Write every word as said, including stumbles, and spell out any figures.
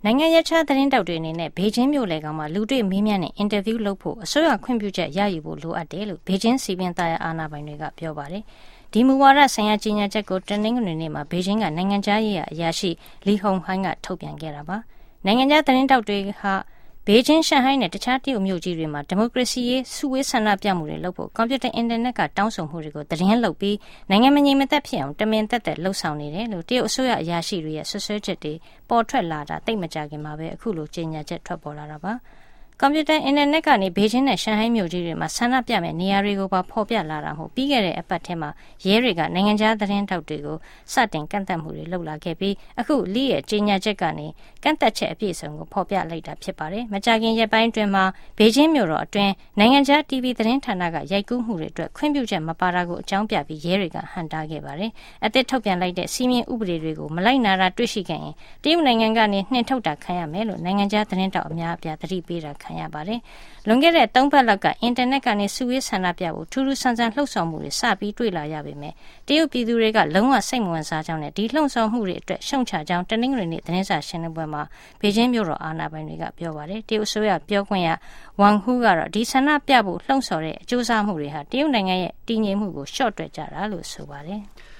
နိုင်ငံရေးခြားသတင်းတောက်တွေအနေနဲ့ဘေကျင်းမြို့လေကောင်မှာလူတွေ့မေးမြန်းနဲ့အင်တာဗျူးလုပ်ဖို့အစိုးရခွင့်ပြုချက်ရယူဖို့လိုအပ်တယ်လို့ဘေကျင်းစီပင်သားရအာဏာပိုင်တွေကပြောပါတယ်။ဒီမူဝါဒဆိုင်ရာကြီးညာချက်ကိုတနင်္ဂနွေနေ့မှာဘေကျင်းကနိုင်ငံခြားရေးအရာရှိလီဟုံဟိုင်းကထုတ်ပြန်ခဲ့တာပါ။နိုင်ငံခြားသတင်းတောက်တွေဟာဘေကျင်းရှန်ဟိုင်းနဲ့တခြားတရုတ်မြို့ကြီးတွေမှာဒီမိုကရေစီရေးစုဝေးဆန္ဒပြမှုတွေလုပ်ဖို့ကွန်ပျူတာအင်တာနက်ကတောင်းဆိုမှုတွေကိုသတင်းလုပ်ပြီးနိုင်ငံမငြိမ်မသက်ဖြစ်အောင်တမင်သက်သက်လှုပ်ဆောင်နေတယ်လို့တရုတ်အစိုးရအရာရှိတွေရဲ့ဆွဆွဲချက်တွေပေါ်ထွက်လာတာတိတ်မကြခင်မှာပဲအခုလိုကြေညာချက်ထွက်ပေါ်လာတာပါကွန်ပျူတာအင်တာနက်ကနေဘေကျင်းနဲ့ရှန်ဟိုင်းမြို့ကြီးတွေမှာဆန္ဒပြမဲ့နေရာတွေကိုပါဖော်ပြလာတာမို့ပြီးခဲ့တဲ့အပတ်ထဲမှာရဲတွေကနိုင်ငံခြားသတင်းတောက်တွေကိုစတင်ကန့်သတ်မှုတွေလုပ်လာခဲ့ပြီးအခုလီရဲ့ကြေညာချက်ကနေကန့်သတ်ချက်အပြည့်အစုံကိုဖော်ပြလိုက်တာဖြစ်ပါတယ်။မကြာခင်ရက်ပိုင်းအတွင်းမှာဘေကျင်းမြို့တော်အတွင်းနိုင်ငံခြား တီဗီ သတင်းဌာနကရိုက်ကူးမှုတွေအတွက်ခွင့်ပြုချက်မပါတာကိုအကြောင်းပြပြီးရဲတွေကဟန့်တားခဲ့ပါတယ်။အသစ်ထုတ်ပြန်လိုက်တဲ့စီမင်းဥပဒေတွေကိုမလိုက်နာတာတွေ့ရှိခဲ့ရင်တရုတ်နိုင်ငံကနေနှင်ထုတ်တာခံရမယ်လို့နိုင်ငံခြားသတင်းတောက်အများအပြားသတိပေးတာခံရပါတယ်။လွန်ခဲ့တဲ့သုံးပတ်လောက်ကအင်တာနက်ကနေစုဝေးဆန္ဒပြဖို့ထူးထူးဆန်းဆန်းလှုပ်ဆောင်မှုတွေစပြီးတွေ့လာရပေမဲ့တရုတ်ပြည်သူတွေကလုံးဝစိတ်မဝင်စားကြောင်းနဲ့ဒီလှုပ်ဆောင်မှုတွေအတွက်ရှုံချကြောင်းတနင်္ဂနွေနေ့သတင်းစာရှင်းလင်းပွဲမှာဘေကျင်းမြို့တော်အာဏာပိုင်တွေကပြောပါတယ်။တရုတ်အစိုးရပြောခွင့်ရဝမ်ဟူးကတော့ဒီဆန္ဒပြဖို့လှုံ့ဆော်တဲ့အကျိုးစားမှုတွေဟာတရုတ်နိုင်ငံရဲ့တည်ငြိမ်မှုကိုရှော့တွက်ကြတာလို့ဆိုပါတယ်။